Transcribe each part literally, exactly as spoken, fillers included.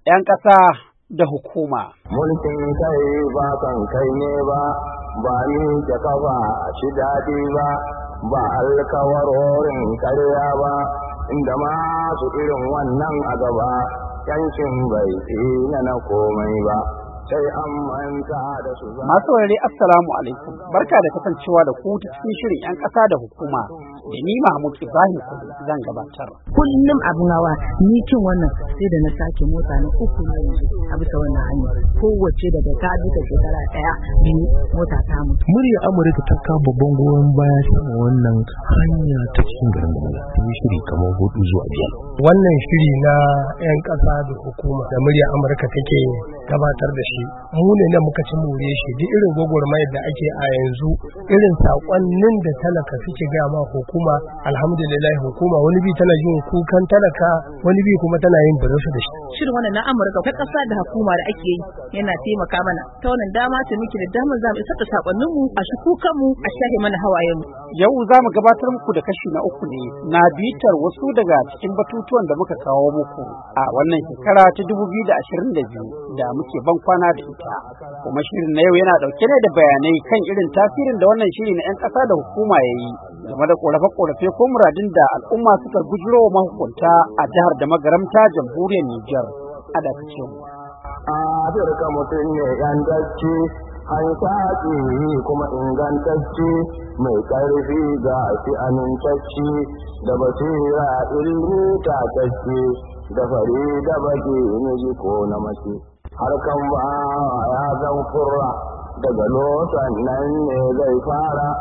'yan ƙasa da hukuma. Mulkin kai ba kan kai ne ba, ba ni ke kafa a ci daɗi ba, ba alkawarorin karya ba, inda masu irin wannan a gaba, yankin bai tsina na komai ba. Sai an manta da su za. Masu wurare assalamu alaikum, barka da kasancewa da ku ta cikin shirin 'yan ƙasa da hukuma da ni Mahmud Ibrahim zan gabatar. Kullum abin hawa ni cin wannan sai da na sake mota na uku na yanzu a bisa wannan hanya, kowace daga ta duka shekara ɗaya biyu mota ta mutu. Murya Amurka ta kawo babban goyon baya sama wannan hanya ta cikin garin Gombe ta yi shiri kamar hudu zuwa biyar. Wannan shiri na 'yan ƙasa da hukuma da murya Amurka take gabatar da shi mu ne na muka ci more shi. Duk irin gwagwarmayar da ake a yanzu, irin saƙonnin da talaka suke ga ma hukuma, alhamdulillah hukuma wani bi tana yin kukan talaka, wani bi kuma tana yin barinsu da shi. Shirin wannan na Amurka ta ƙasa da hukuma da ake yi yana taimaka mana ta wannan dama ta miki da damar za mu isar da saƙonnin mu a shi kukan mu a shahe mana hawayen mu. Yau za mu gabatar muku da kashi na uku ne na bitar wasu daga cikin batutuwan da muka kawo muku a wannan shekara ta dubu biyu da ashirin da biyu da muke ban kwana da ita. Kuma shirin na yau yana ɗauke ne da bayanai kan irin tasirin da wannan shiri na 'yan ƙasa da hukuma ya yi game da ƙorafe-ƙorafe ko muradin da al'umma suka gujiro wa mahukunta a jihar da magaramta jamhuriyar Nijar. A dakace mu. Afirka mutum ne 'yantacce, hanshaƙi kuma ingantacce, mai ƙarfi ga shi amintacce, da basira ilmi tatacce, da fari da baki miji ko na mace. Harkan ba ya zan kurra daga lotan nan ne zai fara,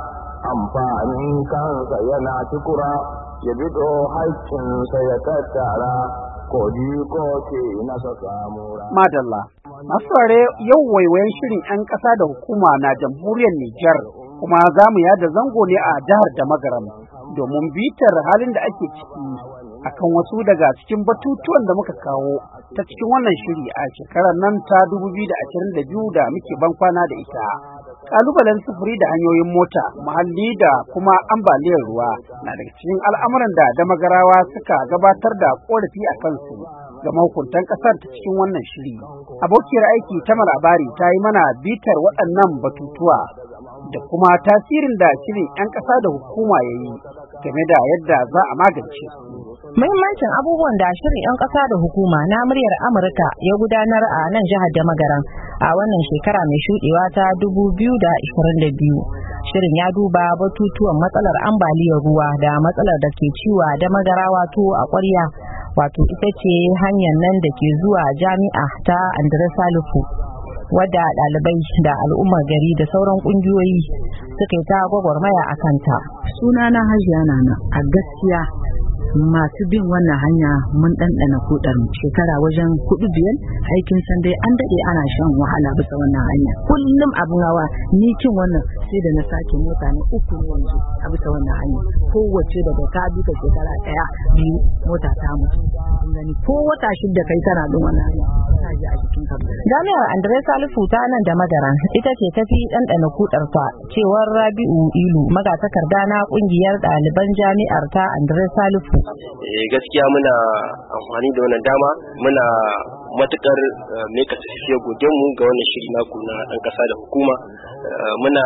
amfanin kansa yana cikura, ya bido haƙƙinsa ya tattara, kodi ko ke nasa samura. Madalla, masu ware yau waiwayen shirin 'yan ƙasa da hukuma na jamhuriyar Nijar, kuma za mu yada zango ne a jihar da magaram domin bitar halin da ake ciki akan wasu daga cikin batutuwan da muka kawo ta cikin wannan shiri a shekarar nan ta dubu biyu da ashirin da biyu da muke ban kwana da ita. Kalubalen sufuri da hanyoyin mota, muhalli da kuma ambaliyar ruwa na daga cikin al'amuran da damagarawa suka gabatar da korafi a kansu ga mahukuntan kasar ta cikin wannan shiri. Abokiyar aiki ta labari ta yi mana bitar waɗannan batutuwa da kuma tasirin da shirin 'yan ƙasa da hukuma ya yi game da yadda za a magance su. Muhimmancin abubuwan da shirin 'yan ƙasa da hukuma na muryar Amurka ya gudanar a nan jihar da magaran a wannan shekara mai shuɗewa ta dubu biyu da ashirin da biyu. Shirin ya duba batutuwan matsalar ambaliyar ruwa da matsalar da ke ciwa da magarawa tuwo a ƙwarya, wato ita ce hanyar nan da ke zuwa jami'a ta Andre Salifu, wadda ɗalibai da al'ummar gari da sauran ƙungiyoyi suka yi ta gwagwarmaya a kanta. Sunana Hajiya Nana, a gaskiya masu bin wannan hanya mun ɗanɗana kudar shekara wajen kudu biyar, aikin san dai an daɗe ana shan wahala bisa wannan hanya. Kullum abin hawa ni cin wannan sai da na sake mota na uku yanzu a bisa wannan hanya, kowace daga ta duka shekara ɗaya biyu mota ta mutu. Gani ko wata shida kai tana bin wannan hanya ta ji a jikin ka. Jami'ar Andre Salifu ta nan da Magaran ita ce tafi ɗanɗana kudar ta, cewar Rabi'u Ilu, magatakarda na ƙungiyar ɗaliban jami'ar ta Andre Salifu. Eh gaskiya muna amfani da wannan dama, muna matukar meka safiyar godiyar mu ga wannan shiri naku na ɗan ƙasa da hukuma. Muna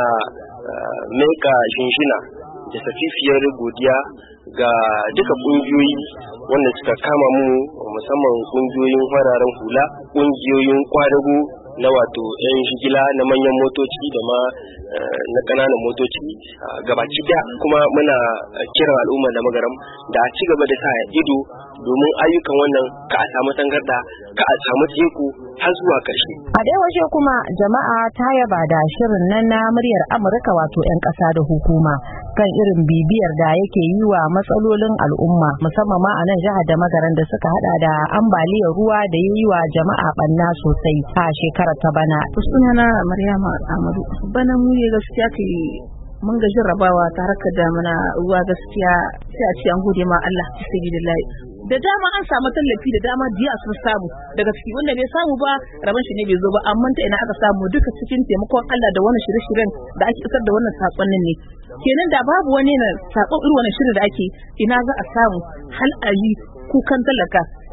meka shinshina da safifiyar godiya ga duka ƙungiyoyi wanda suka kama mu, musamman ƙungiyoyin fararen hula, ƙungiyoyin kwadago na wato 'yan shigila na manyan motoci da ma na ƙananan motoci gabaci daya. Kuma muna kiran al'umma da magaram da a ci gaba da sa ido domin ayyukan wannan ka a samu tangarda, ka a samu tseko har zuwa ƙarshe. A dai waje kuma jama'a ta yaba da shirin nan na muryar Amurka wato 'yan ƙasa da hukuma kan irin bibiyar da yake yi wa matsalolin al'umma, musamman ma a nan jihar da magaran da suka hada da ambaliyar ruwa da ya yi wa jama'a banna sosai a shekarar ta bana. Sunana Maryama Amadu. Bana mu ne gaskiya ke mun ga jarrabawa ta harkar damuna ruwa, gaskiya sai a ce an gode ma Allah ta sabidillahi. Da dama an samu tallafi da dama jiya sun samu daga ciki, wanda bai samu ba rabon shi ne bai zo ba, amma ta ina aka samu duka cikin taimakon Allah da wannan shirye-shiryen da ake isar da wannan sakonnin ne. Kenan da babu wani na sakon irin wannan shirin da ake, ina za a samu hal ayi kukan talaka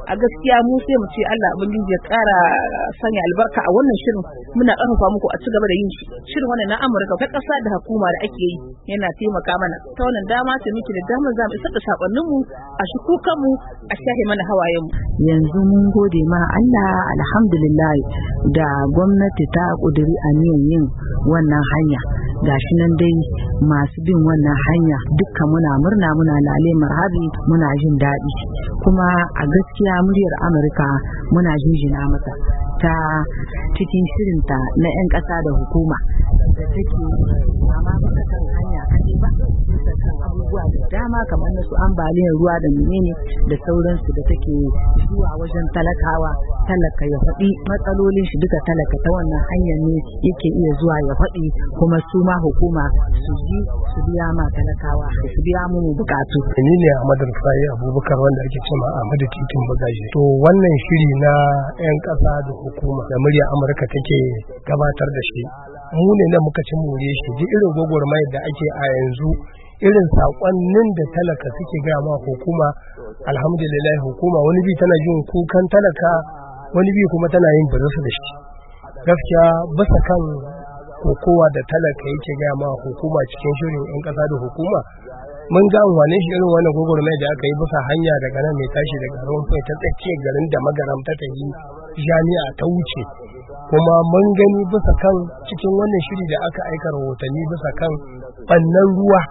a gaskiya mu sai mu ce Allah ubangiji ya ƙara sanya albarka a wannan shirin. Muna ƙarfafa muku a ci gaba da yin shi shirin wannan na Amurka ta ƙasa da hukuma da ake yi yana taimaka mana ta wannan dama ce muke da damar za mu isar da sakonnin mu a shi kukan mu a shahe mana hawayen mu. Yanzu mun gode ma Allah alhamdulillah da gwamnati ta kuduri aniyan yin wannan hanya gashi nan dai masu bin wannan hanya dukkan muna murna muna lale marhabi muna jin daɗi kuma a gaskiya muryar Amurka muna jinjina mata ta cikin shirinta na 'yan ƙasa da hukuma da take amma bisa kan hanya kaɗai ba bisa kan abubuwa da dama kamar na su ambaliyar ruwa da menene da sauransu da take zuwa wajen talakawa talaka ya faɗi matsalolin shi duka talaka ta wannan hanyar ne yake iya zuwa ya faɗi kuma su ma hukuma su ji su biya ma talakawa su biya mu bukatu. Ni ne Ahmad Rufai Abubakar wanda ake cewa Ahmad Titin Bagaji. To wannan shiri na 'yan ƙasa da hukuma da murya Amurka take gabatar da shi mu ne na muka ci more shi ji irin gwagwarmayar da ake a yanzu irin saƙonnin da talaka suke gaya ma hukuma alhamdulillah hukuma wani bi tana jin kukan talaka wani bi kuma tana yin birisa da shi gaskiya bisa kan kokowa da talaka yake gaya ma hukuma cikin shirin 'yan ƙasa da hukuma mun ga amfani shi irin wannan gwagwarmai da aka yi bisa hanya daga nan mai tashi daga ruwan fai ta tsakiyar garin da magaram ta tafi jami'a ta wuce kuma mun gani bisa kan cikin wannan shiri da aka aika rahotanni bisa kan ɓannan ruwa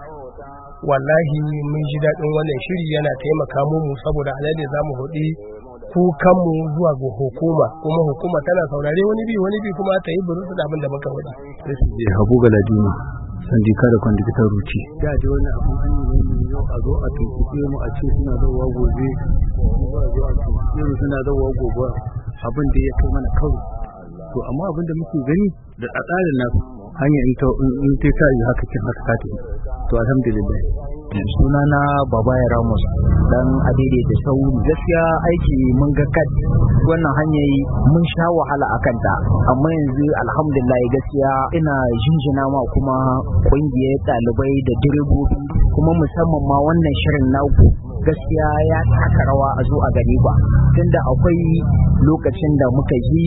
wallahi mun ji daɗin wannan shiri yana taimaka mu saboda alade za mu hudi kukanmu zuwa ga hukuma kuma hukuma tana saurare wani bi wani bi kuma ta yi burusu da abin da muka wadi. Sai Habu Galadima sandika da kwandikitar ruci. Da ji wani abin hanyar ne yau a zo a tuntuɓe mu a ce suna zauwa gobe ba zo a tuntuɓe mu suna zauwa gobe abin da ya kai mana kawai. To amma abin da muke gani da a tsarin nasu hanyar in ta ta yi haka kin haka ta to alhamdulillah. Sunana Babaya Ramos dan adede da sau gaskiya aiki mun ga kat wannan hanyar mun sha wahala akan ta amma yanzu alhamdulillah gaskiya ina jinjina ma kuma kungiyar ɗalibai da direbobi kuma musamman ma wannan shirin naku gaskiya ya taka rawa a zo a gani ba tunda akwai lokacin da muka ji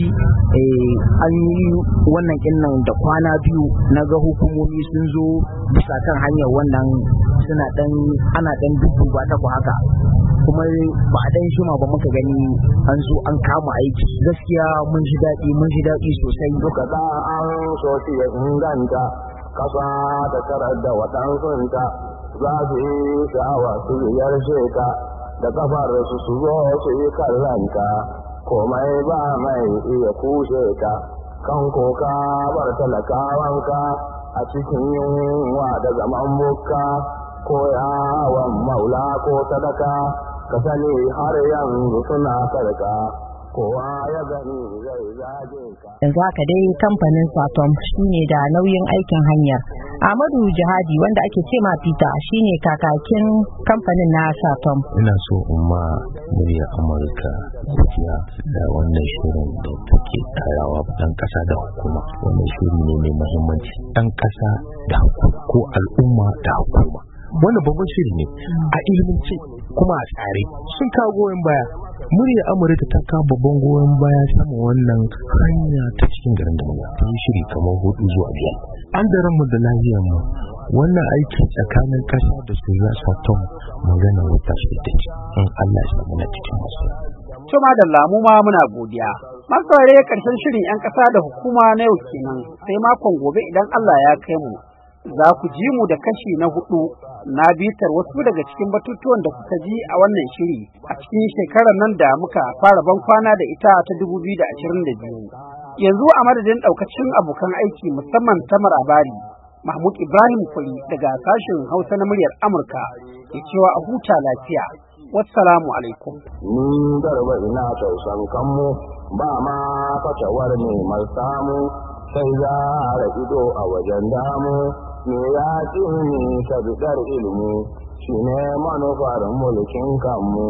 an yi wannan kinnan da kwana biyu na ga hukumomi sun zo bisa kan hanyar wannan suna dan ana dan dubu ba ta ku haka kuma ba a dan shima ba muka gani an zo an kama aiki gaskiya mun ji daɗi mun ji daɗi sosai duka da an so shi ya inganta kasa da karar da waɗansunta za su yi sha'awa su ziyarce ka da kafar su su zo su yi kallanta komai ba mai iya kushe ka kan koka bar talakawanka a cikin yunwa da zaman bukka ko yawon maula ko sadaka ka sani har yanzu suna sarka kowa ya gani zai zage ka. Yanzu haka dai kamfanin Satom shine da nauyin aikin hanyar. Ahmadu Jihadi wanda ake ce ma Peter shine kakakin kamfanin na Satom. Ina so umma murya Amurka gaskiya da wannan shirin da take tarawa dan kasa da hukuma. Wannan shiri ne mai muhimmanci dan kasa da hukuma ko al'umma da hukuma. Wannan babban shiri ne a ilmince kuma a tsare sun kawo goyon baya murya Amurka ta kawo babban goyon baya sama wannan hanya ta cikin garin da muka ta yi shiri kamar hudu zuwa biyar an da ranmu da lafiyar mu wannan aiki tsakanin kasa da su za su tom magana wata shi ta ce in Allah ya samu na cikin masu to madalla mu ma muna godiya masu saurare karshen shirin yan kasa da hukuma na yau kenan sai makon gobe idan Allah ya kai mu za ku ji mu da kashi na hudu na bitar wasu daga cikin batutuwan da kuka ji a wannan shiri a cikin shekarar nan da muka fara ban kwana da ita ta dubu biyu da ashirin da biyu. Yanzu a madadin daukacin abokan aiki musamman Tamar Abari, Mahmud Ibrahim Kuli daga sashen Hausa na muryar Amurka ke cewa a huta lafiya. Wassalamu alaikum. Ni garba ina tausan kanmu ba ma fatawar ne mai samu sai za a ido a wajen damu. Me ya ce ni ta bidar ilimi shi ne manufar mulkin kanmu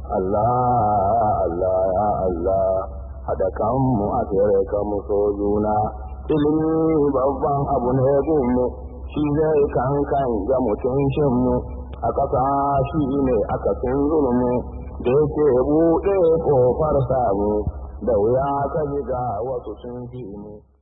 Allah Allah ya Allah haɗa kanmu a tere kanmu so juna ilimi babban abu ne gunmu shi zai kankan ga mutuncinmu a ƙasa shi ne aka sun zulmu da yake buɗe ƙofar samu da wuya ka ji ga wasu sun fi mu.